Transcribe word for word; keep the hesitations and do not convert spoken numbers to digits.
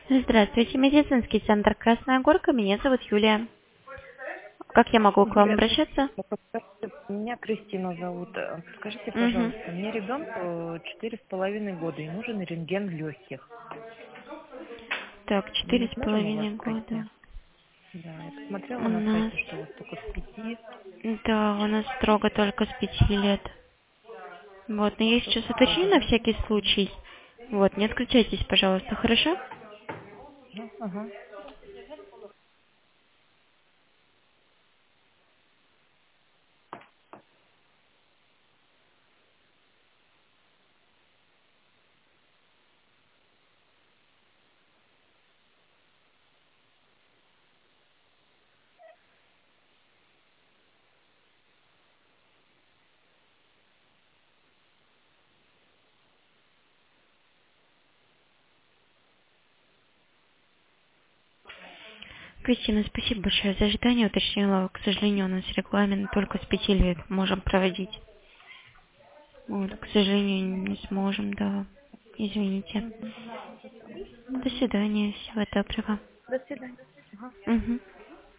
Здравствуйте, медицинский центр «Красная Горка». Меня зовут Юлия. Как я могу к вам Юля, обращаться? подскажите, меня Кристина зовут. Э, Скажите, Угу. пожалуйста, мне ребенку четыре с половиной года, и нужен рентген легких. Так, Мы четыре не с сможем у вас половиной пройти? года. Да, я У посмотрела на нас, сайте, что у вас только с пяти. да, у нас строго только с пяти лет. Вот, но я Только сейчас уточню строго, на да? всякий случай. Вот, не отключайтесь, пожалуйста, хорошо? Ну, ага. Кристина, спасибо большое за ожидание. Уточнила, к сожалению, у нас регламент только с пяти лет можем проводить. Вот, к сожалению, не сможем, да. Извините. Мгм. До свидания, всего доброго. До свидания. Ага. Угу.